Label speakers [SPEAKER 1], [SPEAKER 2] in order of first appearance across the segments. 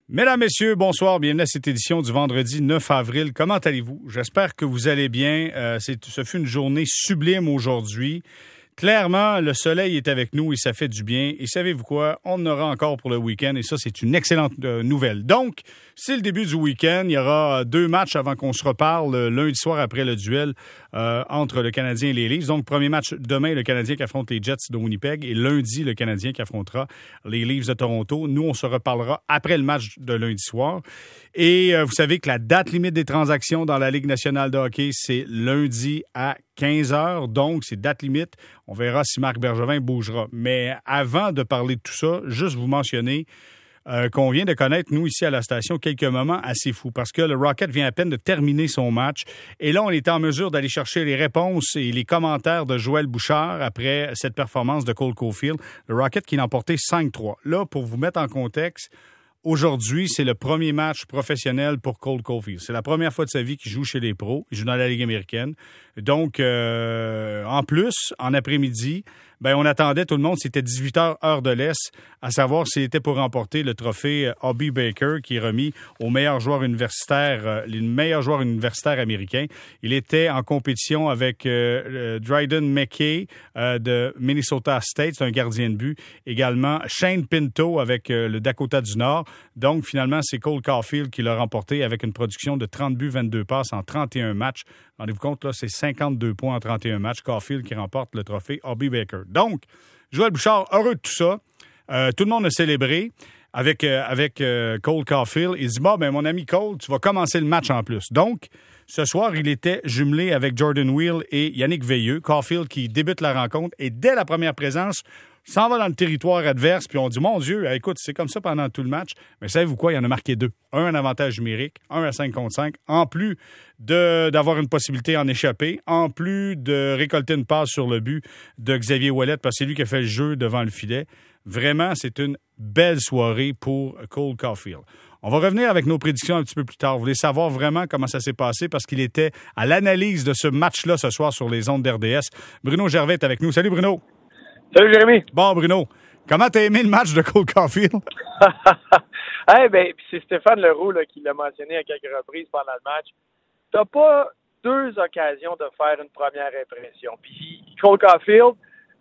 [SPEAKER 1] Mesdames, Messieurs, bonsoir. Bienvenue à cette édition du vendredi 9 avril. Comment allez-vous? J'espère que vous allez bien. Ce fut une journée sublime aujourd'hui. Clairement, le soleil est avec nous et ça fait du bien. Et savez-vous quoi? On en aura encore pour le week-end et ça, c'est une excellente nouvelle. Donc, c'est le début du week-end. Il y aura 2 matchs avant qu'on se reparle lundi soir après le duel entre le Canadien et les Leafs. Donc, premier match demain, le Canadien qui affronte les Jets de Winnipeg et lundi, le Canadien qui affrontera les Leafs de Toronto. Nous, on se reparlera après le match de lundi soir. Et vous savez que la date limite des transactions dans la Ligue nationale de hockey, c'est lundi à 15h. Donc, c'est date limite. On verra si Marc Bergevin bougera. Mais avant de parler de tout ça, juste vous mentionner qu'on vient de connaître, nous, ici à la station, quelques moments assez fous. Parce que le Rocket vient à peine de terminer son match. Et là, on est en mesure d'aller chercher les réponses et les commentaires de Joël Bouchard après cette performance de Cole Caulfield. Le Rocket qui l'a emporté 5-3. Là, pour vous mettre en contexte, aujourd'hui, c'est le premier match professionnel pour Cole Caulfield. C'est la première fois de sa vie qu'il joue chez les pros. Il joue dans la Ligue américaine. Donc, en plus, en après-midi, on attendait tout le monde. C'était 18h, heure de l'Est, à savoir s'il était pour remporter le trophée Hobey Baker, qui est remis au meilleur joueur universitaire, les meilleurs joueurs universitaires américains. Il était en compétition avec Dryden McKay de Minnesota State, c'est un gardien de but. Également, Shane Pinto avec le Dakota du Nord. Donc, finalement, c'est Cole Caulfield qui l'a remporté avec une production de 30 buts, 22 passes en 31 matchs. Rendez-vous compte, là, c'est 52 points en 31 matchs. Caulfield qui remporte le trophée Hobey Baker. Donc, Joël Bouchard, heureux de tout ça. Tout le monde a célébré avec Cole Caulfield. Il dit, mon ami Cole, tu vas commencer le match en plus. Donc, ce soir, il était jumelé avec Jordan Weal et Yannick Veilleux. Caulfield qui débute la rencontre et dès la première présence, s'en va dans le territoire adverse, puis on dit, mon Dieu, écoute, c'est comme ça pendant tout le match. Mais savez-vous quoi? Il y en a marqué 2. Un avantage numérique, un à 5 contre 5, en plus d'avoir une possibilité en échapper, en plus de récolter une passe sur le but de Xavier Ouellet, parce que c'est lui qui a fait le jeu devant le filet. Vraiment, c'est une belle soirée pour Cole Caulfield. On va revenir avec nos prédictions un petit peu plus tard. Vous voulez savoir vraiment comment ça s'est passé parce qu'il était à l'analyse de ce match-là ce soir sur les ondes d'RDS. Bruno Gervais est avec nous. Salut Bruno!
[SPEAKER 2] Salut Jérémy.
[SPEAKER 1] Bon, Bruno, comment t'as aimé le match de Cole Caulfield?
[SPEAKER 2] C'est Stéphane Leroux qui l'a mentionné à quelques reprises pendant le match. T'as pas 2 occasions de faire une première impression. Puis Cole Caulfield,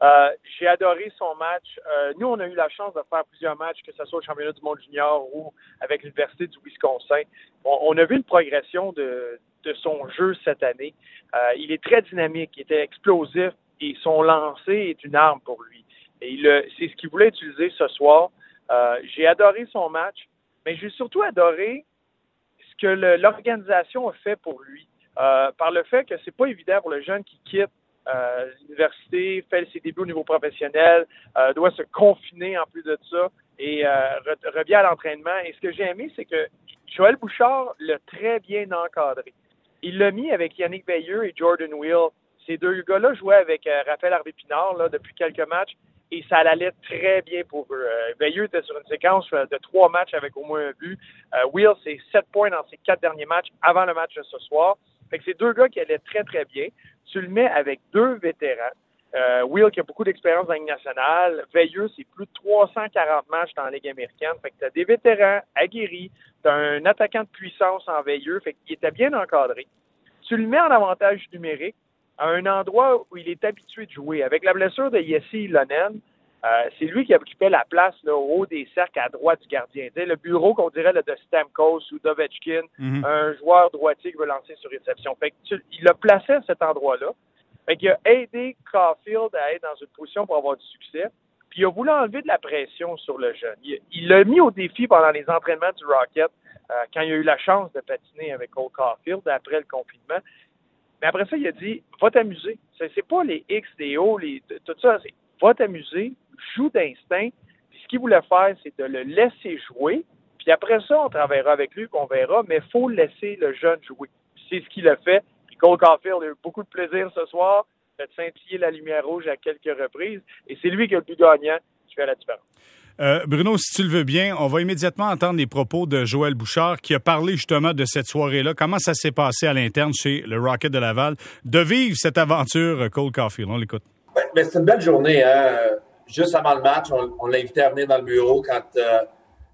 [SPEAKER 2] j'ai adoré son match. Nous, on a eu la chance de faire plusieurs matchs, que ce soit au championnat du monde junior ou avec l'Université du Wisconsin. On a vu une progression de son jeu cette année. Il est très dynamique, il était explosif. Et son lancer est une arme pour lui. Et c'est ce qu'il voulait utiliser ce soir. J'ai adoré son match, mais j'ai surtout adoré ce que l'organisation a fait pour lui. Par le fait que c'est pas évident pour le jeune qui quitte l'université, fait ses débuts au niveau professionnel, doit se confiner en plus de ça et revient à l'entraînement. Et ce que j'ai aimé, c'est que Joël Bouchard l'a très bien encadré. Il l'a mis avec Yannick Veilleux et Jordan Weal. Ces 2 gars-là jouaient avec Raphaël Harvey-Pinard depuis quelques matchs et ça allait très bien pour eux. Veilleux était sur une séquence de 3 matchs avec au moins un but. Will, c'est 7 points dans ses 4 derniers matchs avant le match de ce soir. Fait que c'est 2 gars qui allaient très, très bien. Tu le mets avec 2 vétérans. Will qui a beaucoup d'expérience dans la Ligue nationale. Veilleux, c'est plus de 340 matchs dans la Ligue américaine. Fait que tu as des vétérans aguerris. Tu as un attaquant de puissance en Veilleux. Fait qu'il était bien encadré. Tu le mets en avantage numérique à un endroit où il est habitué de jouer. Avec la blessure de Jesse Ilonen, c'est lui qui occupait la place là, au haut des cercles à droite du gardien. Tu sais, le bureau qu'on dirait là, de Stamkos ou d'Ovechkin, un joueur droitier qui veut lancer sur réception. Fait que il l'a placé à cet endroit-là. Fait qu'il a aidé Caulfield à être dans une position pour avoir du succès. Puis il a voulu enlever de la pression sur le jeune. Il l'a mis au défi pendant les entraînements du Rocket quand il a eu la chance de patiner avec Cole Caulfield après le confinement. Mais après ça, il a dit, va t'amuser. C'est pas les X, les O, tout ça. C'est va t'amuser, joue d'instinct. Puis ce qu'il voulait faire, c'est de le laisser jouer. Puis après ça, on travaillera avec lui, qu'on verra. Mais il faut laisser le jeune jouer. Puis c'est ce qu'il a fait. Puis Cole Caulfield a eu beaucoup de plaisir ce soir. Il a scintillé la lumière rouge à quelques reprises. Et c'est lui qui a le but gagnant qui fait la différence.
[SPEAKER 1] Bruno, si tu le veux bien, on va immédiatement entendre les propos de Joël Bouchard qui a parlé justement de cette soirée-là. Comment ça s'est passé à l'interne chez le Rocket de Laval de vivre cette aventure Cole Caulfield? On l'écoute.
[SPEAKER 3] C'est une belle journée. Hein? Juste avant le match, on l'a invité à venir dans le bureau quand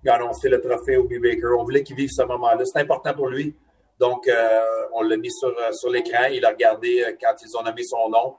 [SPEAKER 3] il a annoncé le trophée au B-Baker. On voulait qu'il vive ce moment-là. C'est important pour lui. Donc, on l'a mis sur l'écran. Il a regardé quand ils ont nommé son nom.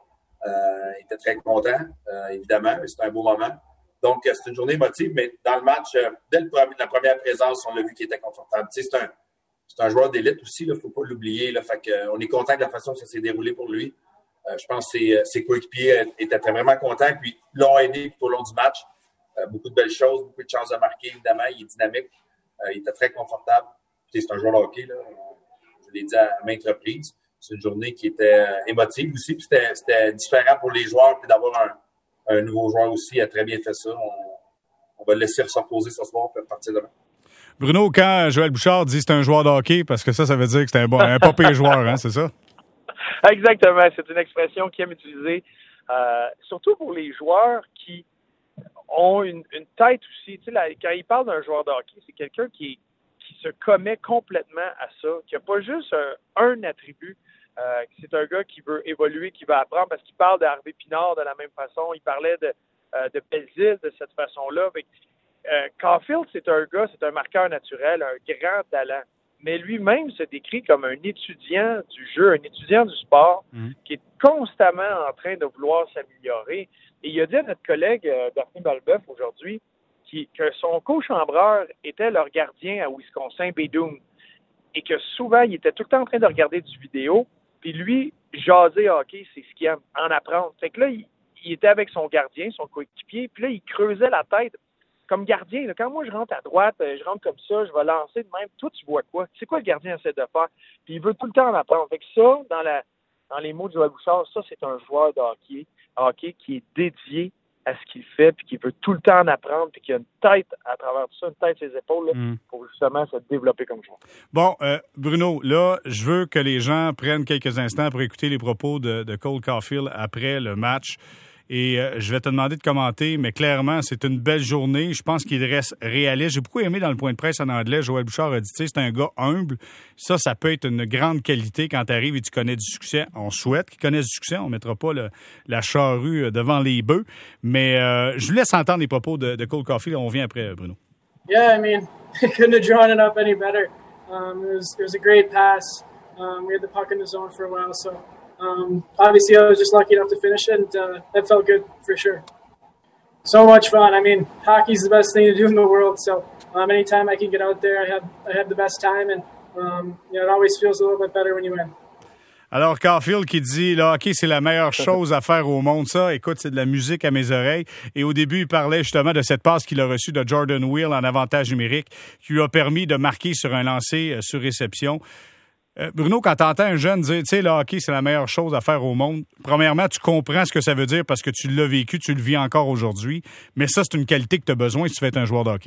[SPEAKER 3] Il était très content, évidemment. C'était un beau moment. Donc, c'est une journée émotive, mais dans le match, dès la première présence, on l'a vu qu'il était confortable. Tu sais, c'est un joueur d'élite aussi, il ne faut pas l'oublier. Là, fait que, on est content de la façon que ça s'est déroulé pour lui. Je pense que ses coéquipiers étaient vraiment contents, puis l'ont aidé tout au long du match. Beaucoup de belles choses, beaucoup de chances de marquer, évidemment. Il est dynamique. Il était très confortable. Tu sais, c'est un joueur de hockey, là. Je l'ai dit à maintes reprises. C'est une journée qui était émotive aussi, puis c'était différent pour les joueurs, puis d'avoir un nouveau joueur aussi a très bien fait ça. On va le laisser se reposer ce soir pour partir demain.
[SPEAKER 1] Bruno, quand Joël Bouchard dit que c'est un joueur de hockey, parce que ça veut dire que c'est un pas pire joueur, hein, c'est ça?
[SPEAKER 2] Exactement. C'est une expression qu'il aime utiliser, surtout pour les joueurs qui ont une tête aussi. Tu sais, quand il parle d'un joueur de hockey, c'est quelqu'un qui se commet complètement à ça, qui n'a pas juste un attribut. C'est un gars qui veut évoluer, qui veut apprendre, parce qu'il parle d'Harvey Pinard de la même façon. Il parlait de Belzile de cette façon-là. Caulfield, c'est un marqueur naturel, un grand talent. Mais lui-même se décrit comme un étudiant du jeu, un étudiant du sport, qui est constamment en train de vouloir s'améliorer. Et il a dit à notre collègue Daphné Balbeuf aujourd'hui que son co-chambreur était leur gardien à Wisconsin, Bédoum. Et que souvent, il était tout le temps en train de regarder du vidéo. Puis lui, jaser hockey, c'est ce qu'il aime, en apprendre. Fait que là, il était avec son gardien, son coéquipier, puis là, il creusait la tête. Comme gardien, là, quand moi je rentre à droite, je rentre comme ça, je vais lancer de même. Toi, tu vois quoi? C'est quoi le gardien essaie de faire? Puis il veut tout le temps en apprendre. Fait que ça, dans les mots de Joël Bouchard, ça, c'est un joueur de hockey qui est dédié à ce qu'il fait, puis qui veut tout le temps en apprendre, puis qui a une tête à travers tout ça, une tête sur les épaules, là, pour justement se développer comme joueur.
[SPEAKER 1] Bon, Bruno, là, je veux que les gens prennent quelques instants pour écouter les propos de Cole Caulfield après le match. Et je vais te demander de commenter, mais clairement, c'est une belle journée. Je pense qu'il reste réaliste. J'ai beaucoup aimé dans le point de presse en anglais, Joël Bouchard a dit, tu sais, c'est un gars humble. Ça peut être une grande qualité quand tu arrives et tu connais du succès. On souhaite qu'il connaisse du succès. On ne mettra pas la charrue devant les bœufs. Mais je vous laisse entendre les propos de Cole Caulfield. On vient après, Bruno.
[SPEAKER 4] Yeah, I mean, couldn't have drawn it up any better. It was a great pass. We had the puck in the zone for a while, so... obviously, I was just lucky enough to finish it, and that felt good for sure. So much fun. I mean, hockey's the best thing to do in the world. So anytime I can get out there, I have the best time, and it always feels a little bit better when you win.
[SPEAKER 1] Alors, Caulfield qui dit, là, hockey, c'est la meilleure chose à faire au monde. Ça, écoute, c'est de la musique à mes oreilles. Et au début, il parlait justement de cette passe qu'il a reçue de Jordan Wheel en avantage numérique, qui lui a permis de marquer sur un lancer sur réception. Bruno, quand tu entends un jeune dire, tu sais, le hockey, c'est la meilleure chose à faire au monde, premièrement, tu comprends ce que ça veut dire parce que tu l'as vécu, tu le vis encore aujourd'hui, mais ça, c'est une qualité que tu as besoin si tu veux être un joueur de hockey.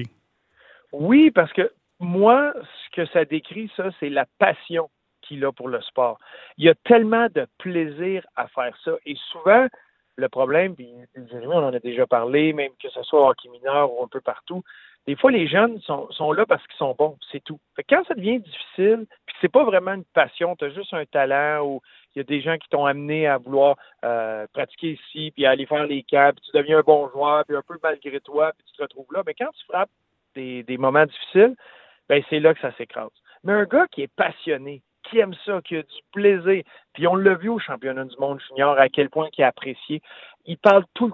[SPEAKER 2] Oui, parce que moi, ce que ça décrit, ça, c'est la passion qu'il a pour le sport. Il y a tellement de plaisir à faire ça. Et souvent, le problème, puis Jérémy, on en a déjà parlé, même que ce soit au hockey mineur ou un peu partout, des fois, les jeunes sont là parce qu'ils sont bons, c'est tout. Fait que quand ça devient difficile, puis c'est pas vraiment une passion, tu as juste un talent ou il y a des gens qui t'ont amené à vouloir pratiquer ici, puis à aller faire les camps, puis tu deviens un bon joueur, puis un peu malgré toi, puis tu te retrouves là. Mais quand tu frappes des moments difficiles, ben c'est là que ça s'écrase. Mais un gars qui est passionné, qui aime ça, qui a du plaisir, puis on l'a vu au championnat du monde junior, à quel point il a apprécié, il parle tout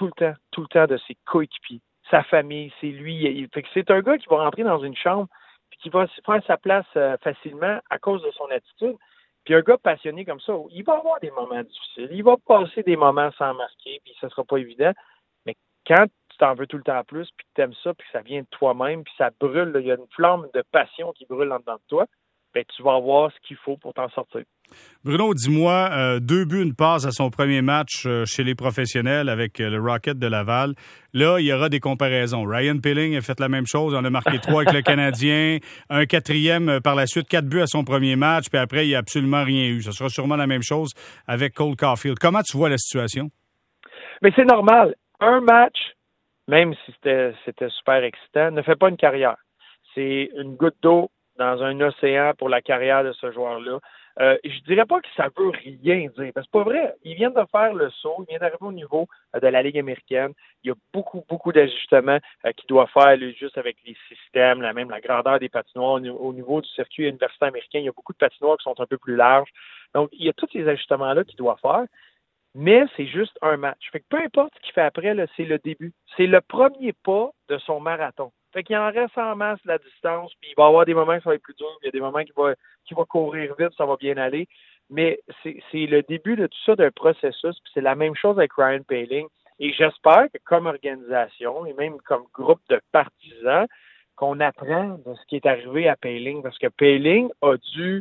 [SPEAKER 2] le temps de ses coéquipiers. Sa famille, c'est lui. Fait que c'est un gars qui va rentrer dans une chambre puis qui va faire sa place facilement à cause de son attitude. Puis un gars passionné comme ça, il va avoir des moments difficiles. Il va passer des moments sans masquer, puis ça sera pas évident. Mais quand tu t'en veux tout le temps plus, puis que tu aimes ça, puis que ça vient de toi-même, puis ça brûle, il y a une flamme de passion qui brûle en dedans de toi, ben, tu vas avoir ce qu'il faut pour t'en sortir.
[SPEAKER 1] Bruno, dis-moi, 2 buts, une passe à son premier match chez les professionnels avec le Rocket de Laval. Là, il y aura des comparaisons. Ryan Pilling a fait la même chose. On a marqué 3 avec le Canadien. Un 4e par la suite, 4 buts à son premier match. Puis après, il n'y a absolument rien eu. Ce sera sûrement la même chose avec Cole Caulfield. Comment tu vois la situation?
[SPEAKER 2] Mais c'est normal. Un match, même si c'était super excitant, ne fait pas une carrière. C'est une goutte d'eau dans un océan pour la carrière de ce joueur-là. Je dirais pas que ça veut rien dire. Parce que c'est pas vrai. Ils viennent de faire le saut. Ils viennent d'arriver au niveau de la Ligue américaine. Il y a beaucoup d'ajustements qu'il doit faire là, juste avec les systèmes, même la grandeur des patinoires. Au niveau du circuit universitaire américain, il y a beaucoup de patinoires qui sont un peu plus larges. Donc, il y a tous ces ajustements-là qu'il doit faire. Mais c'est juste un match. Fait que peu importe ce qu'il fait après, là, c'est le début. C'est le premier pas de son marathon. Fait qu'il en reste en masse la distance, puis il va y avoir des moments qui ça va être plus dur, il y a des moments qui va courir vite, ça va bien aller. Mais c'est le début de tout ça d'un processus, puis c'est la même chose avec Ryan Poehling. Et j'espère que comme organisation, et même comme groupe de partisans, qu'on apprend de ce qui est arrivé à Poehling, parce que Poehling a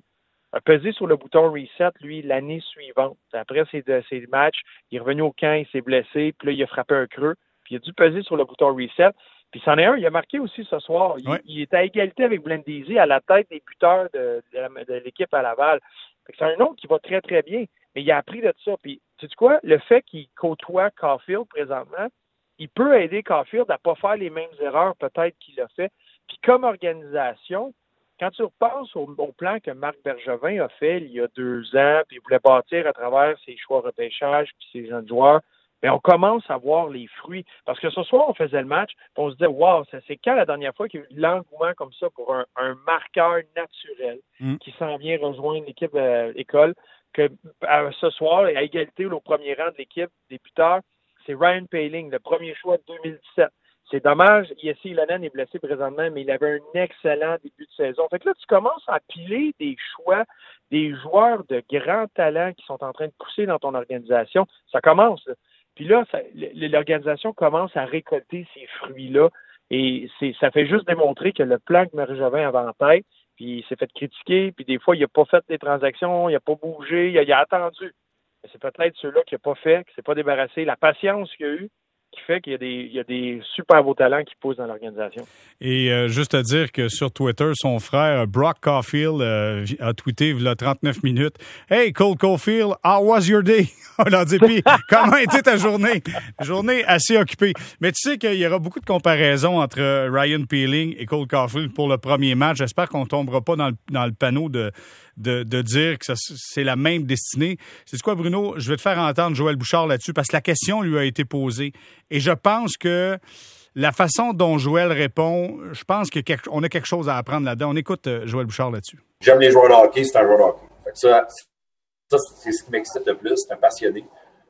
[SPEAKER 2] pesé sur le bouton reset, lui, l'année suivante. Après ces matchs, il est revenu au camp, il s'est blessé, puis là, il a frappé un creux, puis il a dû peser sur le bouton reset. Puis c'en est un, il a marqué aussi ce soir. Il est à égalité avec Blandisi à la tête des buteurs de l'équipe à Laval. C'est un nom qui va très, très bien. Mais il a appris de ça. Puis, sais-tu quoi? Le fait qu'il côtoie Caulfield présentement, il peut aider Caulfield à ne pas faire les mêmes erreurs peut-être qu'il a fait. Puis comme organisation, quand tu repenses au plan que Marc Bergevin a fait il y a 2 ans, puis il voulait bâtir à travers ses choix repêchage puis ses jeunes joueurs, mais on commence à voir les fruits. Parce que ce soir, on faisait le match, puis on se disait, wow, c'est quand la dernière fois qu'il y a eu de l'engouement comme ça pour un marqueur naturel qui s'en vient rejoindre l'équipe école, que ce soir, à égalité au premier rang de l'équipe des buteurs, c'est Ryan Poehling, le premier choix de 2017. C'est dommage, Jesse Ylönen est blessé présentement, mais il avait un excellent début de saison. Fait que là, tu commences à piler des choix, des joueurs de grand talent qui sont en train de pousser dans ton organisation. Ça commence, là. Puis là, l'organisation commence à récolter ces fruits-là. Et ça fait juste démontrer que le plan que Bergevin avait en tête, puis il s'est fait critiquer, puis des fois, il n'a pas fait des transactions, il n'a pas bougé, il a attendu. Mais c'est peut-être ceux-là qu'il n'a pas fait, qu'il ne s'est pas débarrassé. La patience qu'il y a eu, qui fait qu'il y a des super beaux talents qui poussent dans l'organisation.
[SPEAKER 1] Et juste à dire que sur Twitter, son frère Brock Caulfield a tweeté il y a 39 minutes « Hey, Cole Caulfield, how was your day? » On leur dit « Puis, comment était ta journée? » Journée assez occupée. Mais tu sais qu'il y aura beaucoup de comparaisons entre Ryan Poehling et Cole Caulfield pour le premier match. J'espère qu'on ne tombera pas dans le panneau de dire que c'est la même destinée. C'est quoi, Bruno? Je vais te faire entendre Joël Bouchard là-dessus parce que la question lui a été posée. Et je pense que la façon dont Joël répond, je pense qu'on a quelque chose à apprendre là-dedans. On écoute Joël Bouchard là-dessus.
[SPEAKER 3] J'aime les joueurs de hockey, c'est un joueur de hockey. Fait que ça, c'est ce qui m'excite le plus. C'est un passionné.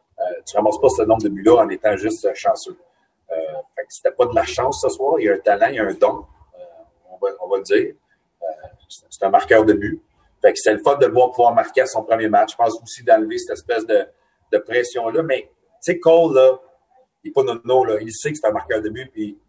[SPEAKER 3] Tu ne ramasses pas ce nombre de buts-là en étant juste chanceux. Fait que c'était pas de la chance ce soir. Il y a un talent, il y a un don. On va le dire. C'est un marqueur de but. Fait que c'est le fun de le voir pouvoir marquer à son premier match. Je pense aussi d'enlever cette espèce de pression-là. Mais, tu sais, Cole, là, il n'est pas nono, là. Il sait que c'est un marqueur de but, puis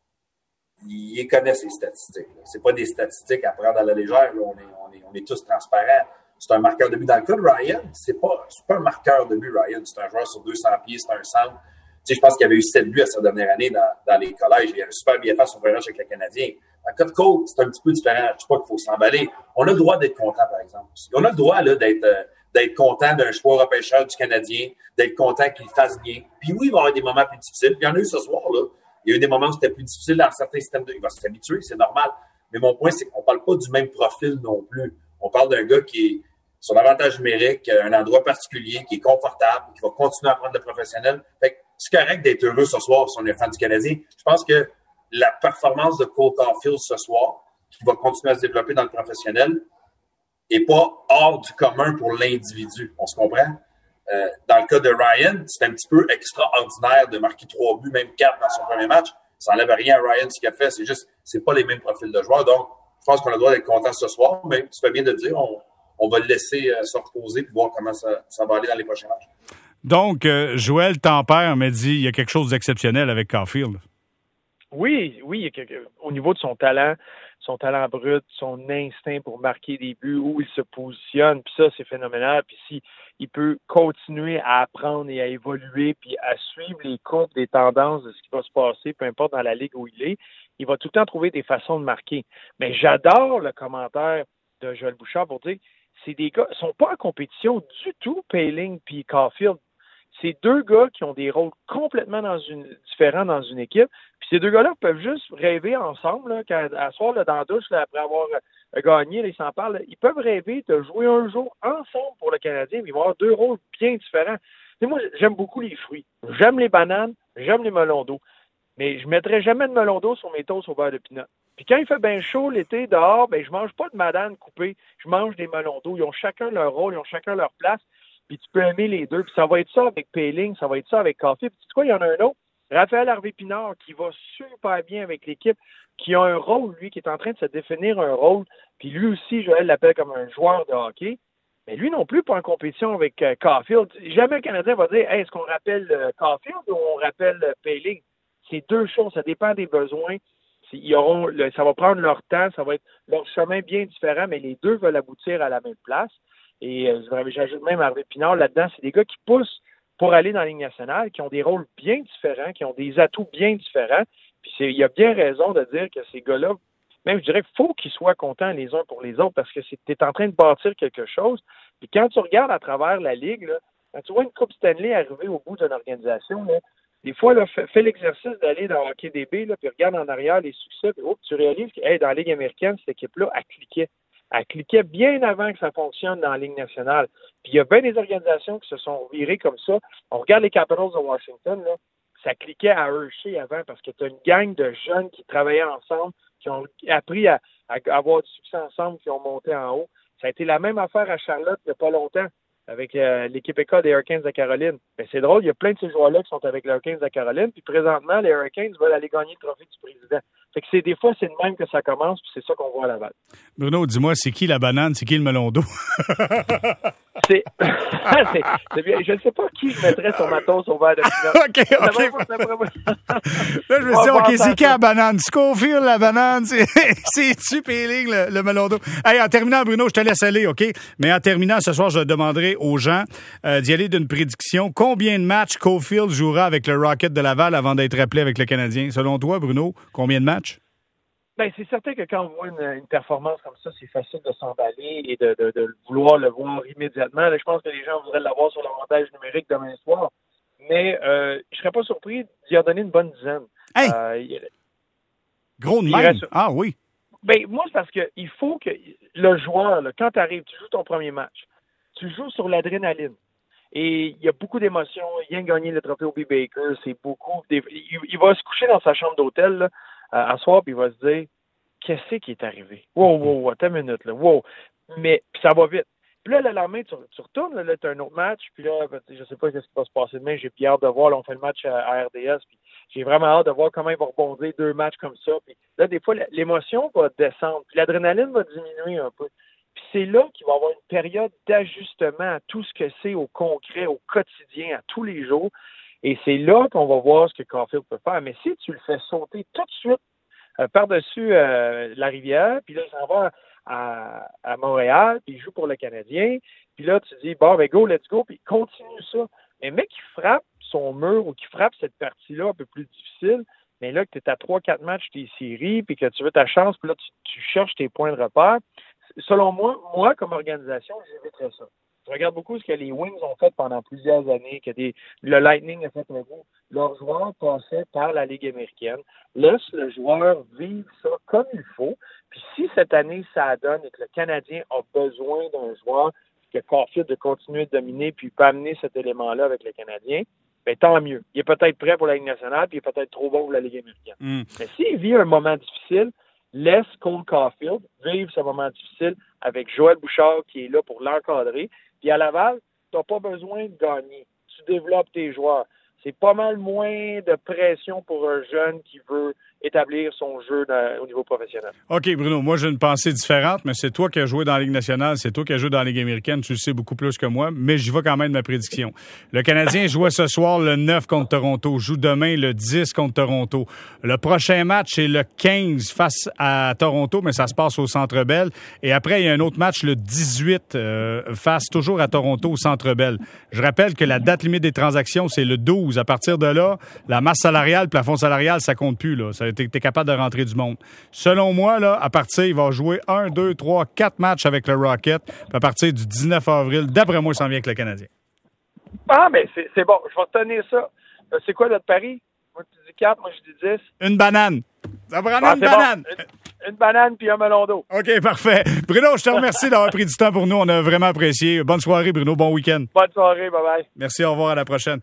[SPEAKER 3] il connaît ses statistiques. C'est pas des statistiques à prendre à la légère. Là. On est tous transparents. C'est un marqueur de but. Dans le cas de Ryan, c'est pas un marqueur de but, Ryan. C'est un joueur sur 200 pieds, c'est un centre. Tu sais, je pense qu'il y avait eu 7 buts à sa dernière année dans les collèges. Il avait super bien fait son voyage avec le Canadien. Dans le cas de Cole, c'est un petit peu différent. Je ne sais pas qu'il faut s'emballer. On a le droit d'être content, par exemple. On a le droit là, d'être content d'un choix repêcheur du Canadien, d'être content qu'il fasse bien. Puis oui, il va y avoir des moments plus difficiles. Puis il y en a eu ce soir, là. Il y a eu des moments où c'était plus difficile dans certains systèmes il va s'habituer, c'est normal. Mais mon point, c'est qu'on ne parle pas du même profil non plus. On parle d'un gars qui est son avantage numérique, un endroit particulier, qui est confortable, qui va continuer à apprendre le professionnel. Fait que c'est correct d'être heureux ce soir si on est fan du Canadien. Je pense que la performance de Cole Caulfield ce soir, qui va continuer à se développer dans le professionnel, n'est pas hors du commun pour l'individu. On se comprend? Dans le cas de Ryan, c'est un petit peu extraordinaire de marquer 3 buts, même 4 dans son premier match. Ça n'enlève rien à Ryan ce qu'il a fait. C'est juste, c'est pas les mêmes profils de joueurs. Donc, je pense qu'on a le droit d'être content ce soir, mais tu fais bien de le dire, on va le laisser se reposer et voir comment ça va aller dans les prochains matchs.
[SPEAKER 1] Donc, Joël Tempère m'a dit il y a quelque chose d'exceptionnel avec Caulfield.
[SPEAKER 2] Oui, au niveau de son talent brut, son instinct pour marquer des buts, où il se positionne, puis ça, c'est phénoménal. Puis s'il peut continuer à apprendre et à évoluer, puis à suivre les courbes des tendances de ce qui va se passer, peu importe dans la ligue où il est, il va tout le temps trouver des façons de marquer. Mais j'adore le commentaire de Joël Bouchard pour dire c'est des gars, ils sont pas en compétition du tout, Poehling puis Caulfield. c'est deux gars qui ont des rôles complètement différents dans une équipe. Puis ces deux gars-là peuvent juste rêver ensemble, là, à soir là, dans la douche, là, après avoir gagné, là, ils s'en parlent. Là, ils peuvent rêver de jouer un jour ensemble pour le Canadien, mais ils vont avoir deux rôles bien différents. Tu sais, moi, j'aime beaucoup les fruits. J'aime les bananes, j'aime les melons d'eau. Mais je ne mettrai jamais de melon d'eau sur mes toasts au beurre de pinot. Puis quand il fait bien chaud l'été dehors, ben je mange pas de bananes coupées, je mange des melons d'eau. Ils ont chacun leur rôle, ils ont chacun leur place. Puis tu peux aimer les deux. Puis ça va être ça avec Poehling, ça va être ça avec Caufield. Puis tu sais quoi, il y en a un autre, Raphaël Harvey-Pinard, qui va super bien avec l'équipe, qui a un rôle, lui, qui est en train de se définir un rôle. Puis lui aussi, Joël l'appelle comme un joueur de hockey. Mais lui non plus pas en compétition avec Caufield. Jamais un Canadien va dire hey, est-ce qu'on rappelle Caufield ou on rappelle Poehling? C'est deux choses, ça dépend des besoins. Ça va prendre leur temps, ça va être leur chemin bien différent, mais les deux veulent aboutir à la même place. Et j'ajoute même Harvey-Pinard là-dedans, c'est des gars qui poussent pour aller dans la Ligue nationale, qui ont des rôles bien différents, qui ont des atouts bien différents. Puis il y a bien raison de dire que ces gars-là, même je dirais qu'il faut qu'ils soient contents les uns pour les autres parce que tu es en train de bâtir quelque chose. Puis quand tu regardes à travers la Ligue, là, quand tu vois une Coupe Stanley arriver au bout d'une organisation, là, des fois, là, fais l'exercice d'aller dans Hockey DB, là, puis regarde en arrière les succès, puis tu réalises que dans la Ligue américaine, cette équipe-là, elle cliquait. Elle cliquait bien avant que ça fonctionne dans la Ligue nationale. Puis il y a bien des organisations qui se sont virées comme ça. On regarde les Capitals de Washington, là, ça cliquait à Hershey avant parce que tu as une gang de jeunes qui travaillaient ensemble, qui ont appris à avoir du succès ensemble, qui ont monté en haut. Ça a été la même affaire à Charlotte il n'y a pas longtemps, avec l'équipe école des Hurricanes de Caroline. Ben, c'est drôle, il y a plein de ces joueurs-là qui sont avec les Hurricanes de Caroline, puis présentement, les Hurricanes veulent aller gagner le trophée du président. Fait que des fois, c'est de même que ça commence, puis c'est ça qu'on voit à Laval.
[SPEAKER 1] Bruno, dis-moi, c'est qui la banane, c'est qui le melon d'eau?
[SPEAKER 2] C'est bien. Je ne sais pas qui je mettrais sur ma toast au verre de pinot.
[SPEAKER 1] OK. Là, je me dis, OK, c'est qui la banane? Scofield, la banane, c'est-tu Poehling, le melon d'eau? Hey, en terminant, Bruno, je te laisse aller, OK? Mais en terminant, ce soir, je demanderai aux gens d'y aller d'une prédiction. Combien de matchs Caufield jouera avec le Rocket de Laval avant d'être appelé avec le Canadien? Selon toi, Bruno, combien de matchs?
[SPEAKER 2] Ben, c'est certain que quand on voit une performance comme ça, c'est facile de s'emballer et de vouloir le voir immédiatement. Là, je pense que les gens voudraient l'avoir sur l'avantage numérique demain soir. Mais je serais pas surpris d'y en donner une bonne dizaine.
[SPEAKER 1] Hey! Gros de même? Ah oui.
[SPEAKER 2] Ben, moi, c'est parce que il faut que le joueur, là, quand tu arrives, tu joues ton premier match, tu joues sur l'adrénaline. Et il y a beaucoup d'émotions. Il vient de gagner le trophée Obi Baker. C'est beaucoup. Il va se coucher dans sa chambre d'hôtel là, à soir, puis il va se dire qu'est-ce qui est arrivé? Wow, attends une minute, là. Wow. Mais puis ça va vite. Puis là, le lendemain, tu retournes, là, tu as un autre match, puis là, je sais pas ce qui va se passer demain. J'ai hâte de voir. Là, on fait le match à RDS, puis j'ai vraiment hâte de voir comment il va rebondir deux matchs comme ça. Puis là, des fois, l'émotion va descendre, puis l'adrénaline va diminuer un peu. Puis c'est là qu'il va y avoir une période d'ajustement à tout ce que c'est au concret, au quotidien, à tous les jours. Et c'est là qu'on va voir ce que Caufield peut faire. Mais si tu le fais sauter tout de suite par-dessus la rivière, puis là, il s'en va à Montréal, puis il joue pour le Canadien, puis là, tu dis, bon, ben go, let's go, puis continue ça. Mais mec qui frappe son mur ou qui frappe cette partie-là un peu plus difficile, mais là, que tu es à 3-4 matchs des séries, puis que tu veux ta chance, puis là, tu cherches tes points de repère, selon moi, comme organisation, j'éviterais ça. Je regarde beaucoup ce que les Wings ont fait pendant plusieurs années, que le Lightning a fait un coup. Leurs joueurs passaient par la Ligue américaine. Laisse le joueur vivre ça comme il faut. Puis si cette année, ça donne et que le Canadien a besoin d'un joueur, que Caufield de continuer de dominer, puis peut amener cet élément-là avec le Canadien, bien, tant mieux. Il est peut-être prêt pour la Ligue nationale, puis il est peut-être trop bon pour la Ligue américaine. Mais s'il vit un moment difficile, laisse Cole Caufield vivre ce moment difficile avec Joël Bouchard qui est là pour l'encadrer. Puis à Laval, tu n'as pas besoin de gagner. Tu développes tes joueurs. C'est pas mal moins de pression pour un jeune qui veut établir son jeu au niveau professionnel.
[SPEAKER 1] OK, Bruno, moi, j'ai une pensée différente, mais c'est toi qui as joué dans la Ligue nationale, c'est toi qui as joué dans la Ligue américaine, tu le sais beaucoup plus que moi, mais j'y vais quand même de ma prédiction. Le Canadien jouait ce soir le 9 contre Toronto, joue demain le 10 contre Toronto. Le prochain match est le 15 face à Toronto, mais ça se passe au Centre Bell. Et après, il y a un autre match le 18 face toujours à Toronto au Centre Bell. Je rappelle que la date limite des transactions, c'est le 12. À partir de là, la masse salariale, le plafond salarial, ça compte plus, là. T'es capable de rentrer du monde. Selon moi, là, à partir, il va jouer 1, 2, 3, 4 matchs avec le Rocket. Puis à partir du 19 avril, d'après moi, il s'en vient avec le Canadien.
[SPEAKER 2] Ah, mais c'est bon. Je vais retenir ça. C'est quoi notre pari? Moi, tu dis 4, moi, je dis 10.
[SPEAKER 1] Une banane. Ça prend une banane.
[SPEAKER 2] Bon. Une banane puis un melon d'eau.
[SPEAKER 1] OK, parfait. Bruno, je te remercie d'avoir pris du temps pour nous. On a vraiment apprécié. Bonne soirée, Bruno. Bon week-end.
[SPEAKER 2] Bonne soirée. Bye-bye.
[SPEAKER 1] Merci. Au revoir. À la prochaine.